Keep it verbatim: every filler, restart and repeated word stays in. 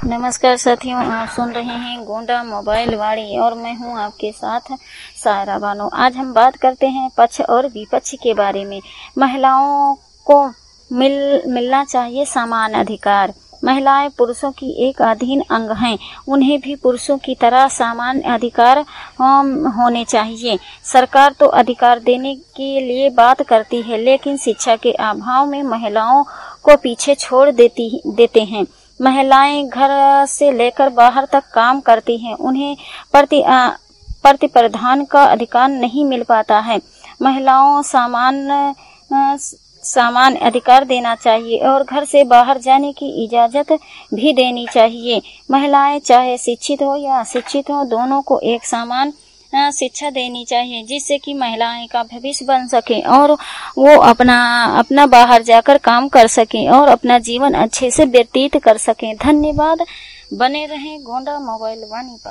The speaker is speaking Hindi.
नमस्कार साथियों, आप सुन रहे हैं गोंडा मोबाइल वाणी और मैं हूं आपके साथ सायरा बानो। आज हम बात करते हैं पक्ष और विपक्ष के बारे में। महिलाओं को मिल मिलना चाहिए समान अधिकार। महिलाएं पुरुषों की एक अधीन अंग हैं, उन्हें भी पुरुषों की तरह समान अधिकार होने चाहिए। सरकार तो अधिकार देने के लिए बात करती है, लेकिन शिक्षा के अभाव में महिलाओं को पीछे छोड़ देती देते हैं। महिलाएं घर से लेकर बाहर तक काम करती हैं, उन्हें प्रति प्रतिप्रधान का अधिकार नहीं मिल पाता है। महिलाओं समान समान अधिकार देना चाहिए और घर से बाहर जाने की इजाजत भी देनी चाहिए। महिलाएं चाहे शिक्षित हो या अशिक्षित हो, दोनों को एक समान शिक्षा देनी चाहिए, जिससे कि महिलाएं का भविष्य बन सके और वो अपना अपना बाहर जाकर काम कर सकें और अपना जीवन अच्छे से व्यतीत कर सकें। धन्यवाद। बने रहें गोंडा मोबाइल वाणी पर।